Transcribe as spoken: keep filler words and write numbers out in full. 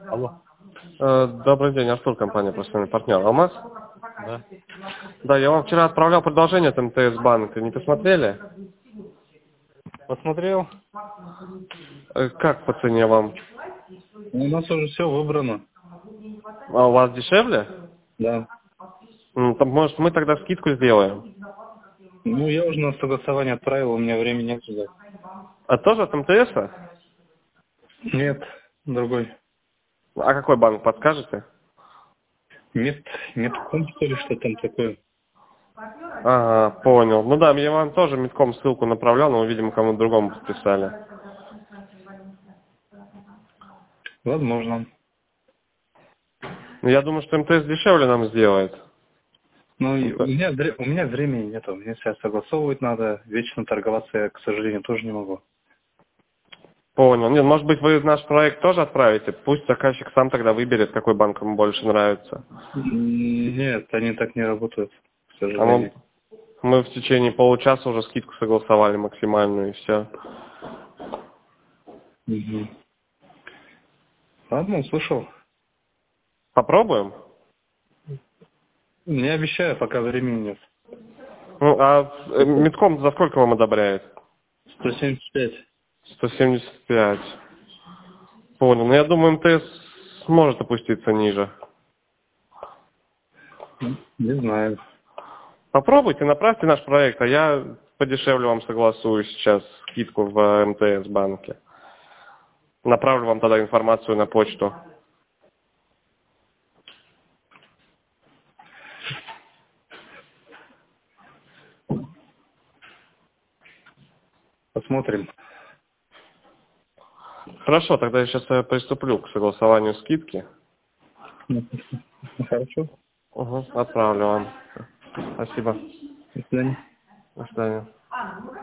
Алло. Э, Добрый день, Артур, компания «Профессиональный партнер». Алмаз? Да. Да, я вам вчера отправлял предложение от МТС банка. Не посмотрели? Посмотрел. Э, Как по цене вам? У нас уже все выбрано. А у вас дешевле? Да. М, то, Может, мы тогда скидку сделаем? Ну, я уже на согласование отправил, у меня времени нет ждать. А тоже от МТС? Нет, другой. А какой банк, подскажете? Нет, нет ком, что ли, что там такое? Ага, понял. Ну да, я вам тоже метком ссылку направлял, но, видимо, кому-то другому подписали. Возможно. Ну, я думаю, что МТС дешевле нам сделает. Ну, и у МТ меня, вре- у меня времени нету. Мне сейчас согласовывать надо. Вечно торговаться я, к сожалению, тоже не могу. Понял. Нет, может быть, вы наш проект тоже отправите? Пусть заказчик сам тогда выберет, какой банк ему больше нравится. М, Нет, они так не работают, к А мы, сожалению. мы в течение получаса уже скидку согласовали максимальную, и все. Мгм. Ладно, услышал. Попробуем? Не обещаю, пока времени нет. Ну, а э, метком за сколько вам одобряет? сто семьдесят пять. сто семьдесят пять. Понял. Ну, я думаю, МТС сможет опуститься ниже. Не знаю. Попробуйте, направьте наш проект, а я подешевле вам согласую сейчас скидку в МТС банке. Направлю вам тогда информацию на почту. Посмотрим. Хорошо, тогда я сейчас э, приступлю к согласованию скидки. Ну, хорошо. Угу, отправлю вам. Спасибо. До свидания. До свидания.